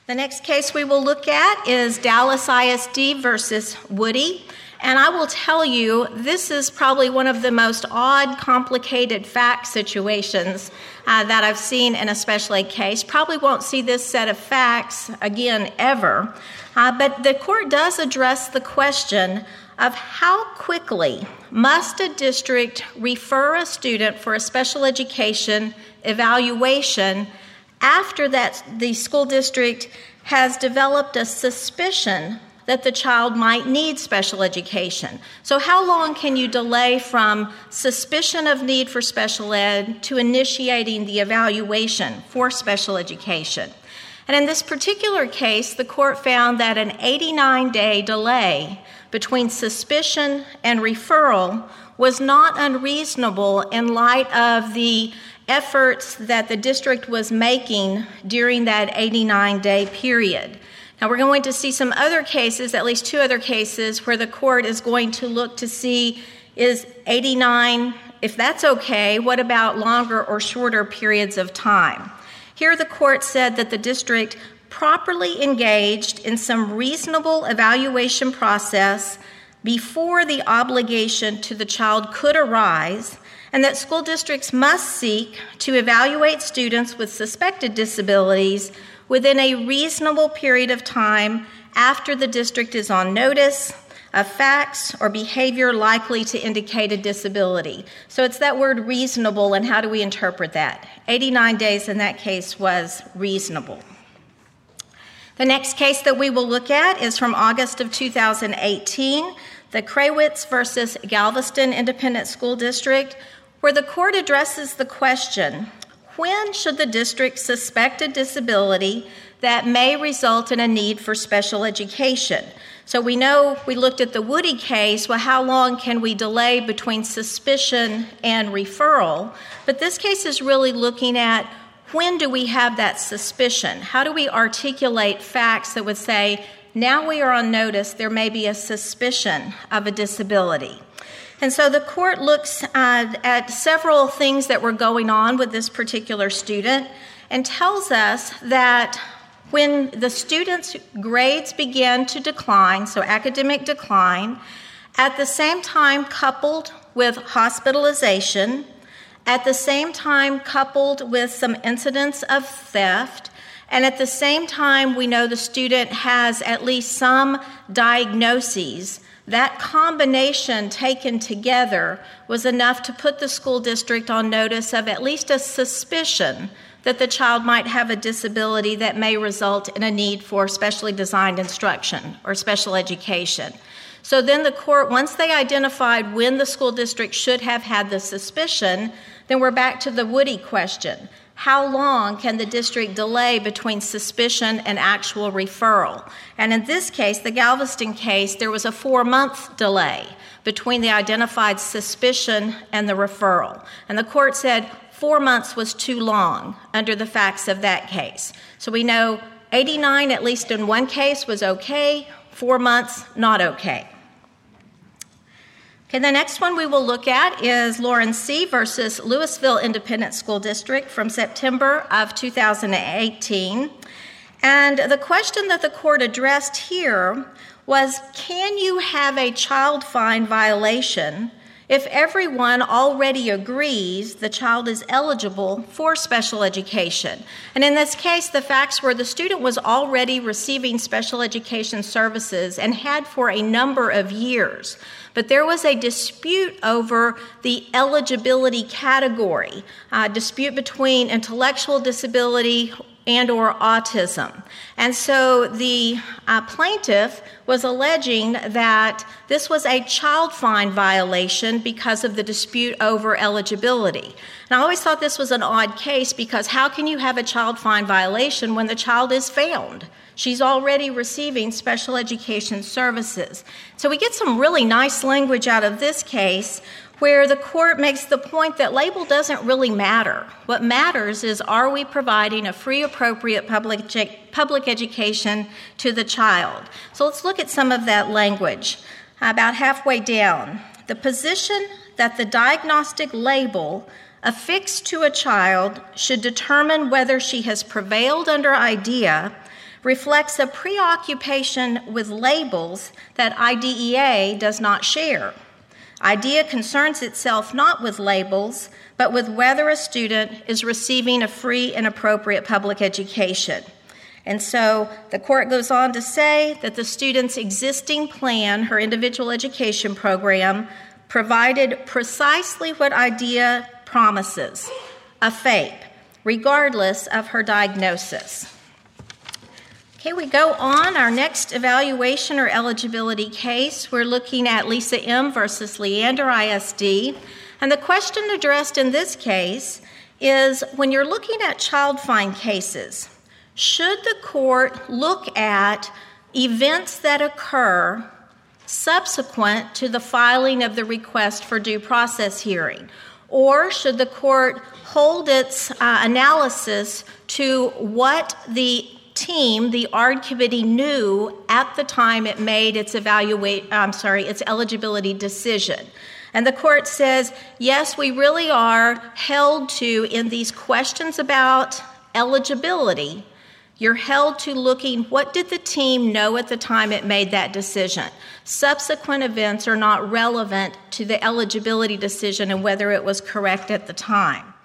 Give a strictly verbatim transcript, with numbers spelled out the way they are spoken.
The next case we will look at is Dallas I S D versus Woody. And I will tell you, this is probably one of the most odd, complicated fact situations uh, that I've seen in a special ed case. Probably won't see this set of facts again ever. Uh, but the court does address the question of how quickly must a district refer a student for a special education evaluation after that the school district has developed a suspicion that the child might need special education. So how long can you delay from suspicion of need for special ed to initiating the evaluation for special education? And in this particular case, the court found that an eighty-nine day delay between suspicion and referral was not unreasonable in light of the efforts that the district was making during that eighty-nine day period. Now, we're going to see some other cases, at least two other cases, where the court is going to look to see, is eighty-nine, if that's okay, what about longer or shorter periods of time? Here, the court said that the district properly engaged in some reasonable evaluation process before the obligation to the child could arise, and that school districts must seek to evaluate students with suspected disabilities within a reasonable period of time after the district is on notice of facts or behavior likely to indicate a disability. So it's that word reasonable, and how do we interpret that? eighty-nine days in that case was reasonable. The next case that we will look at is from August of two thousand eighteen, the Krawitz versus Galveston Independent School District, where the court addresses the question, when should the district suspect a disability that may result in a need for special education? So we know, we looked at the Woody case, well, how long can we delay between suspicion and referral? But this case is really looking at, when do we have that suspicion? How do we articulate facts that would say, now we are on notice, there may be a suspicion of a disability? And so the court looks uh, at several things that were going on with this particular student and tells us that when the student's grades began to decline, so academic decline, at the same time coupled with hospitalization, at the same time coupled with some incidents of theft, and at the same time we know the student has at least some diagnoses, that combination taken together was enough to put the school district on notice of at least a suspicion that the child might have a disability that may result in a need for specially designed instruction or special education. So then the court, once they identified when the school district should have had the suspicion, then we're back to the Woody question. How long can the district delay between suspicion and actual referral? And in this case, the Galveston case, there was a four-month delay between the identified suspicion and the referral. And the court said four months was too long under the facts of that case. So we know eighty-nine, at least in one case, was okay, four months, not okay. Okay, the next one we will look at is Lauren C. versus Louisville Independent School District from September of two thousand eighteen. And the question that the court addressed here was, can you have a child fine violation if everyone already agrees the child is eligible for special education? And in this case, the facts were the student was already receiving special education services and had for a number of years. But there was a dispute over the eligibility category, a dispute between intellectual disability and or autism. And so the uh, plaintiff was alleging that this was a child fine violation because of the dispute over eligibility. And I always thought this was an odd case, because how can you have a child fine violation when the child is found? She's already receiving special education services. So we get some really nice language out of this case where the court makes the point that label doesn't really matter. What matters is, are we providing a free, appropriate public, public education to the child? So let's look at some of that language. About halfway down, the position that the diagnostic label affixed to a child should determine whether she has prevailed under IDEA reflects a preoccupation with labels that I D E A does not share. IDEA concerns itself not with labels, but with whether a student is receiving a free and appropriate public education. And so the court goes on to say that the student's existing plan, her individual education program, provided precisely what IDEA promises, a FAPE, regardless of her diagnosis. Okay, we go on. Our next evaluation or eligibility case, we're looking at Lisa M. versus Leander I S D. And the question addressed in this case is, when you're looking at child find cases, should the court look at events that occur subsequent to the filing of the request for due process hearing? Or should the court hold its uh, analysis to what the team, the A R D committee, knew at the time it made its evaluate, I'm sorry, its eligibility decision? And the court says, yes, we really are held to, in these questions about eligibility, you're held to looking, what did the team know at the time it made that decision? Subsequent events are not relevant to the eligibility decision and whether it was correct at the time.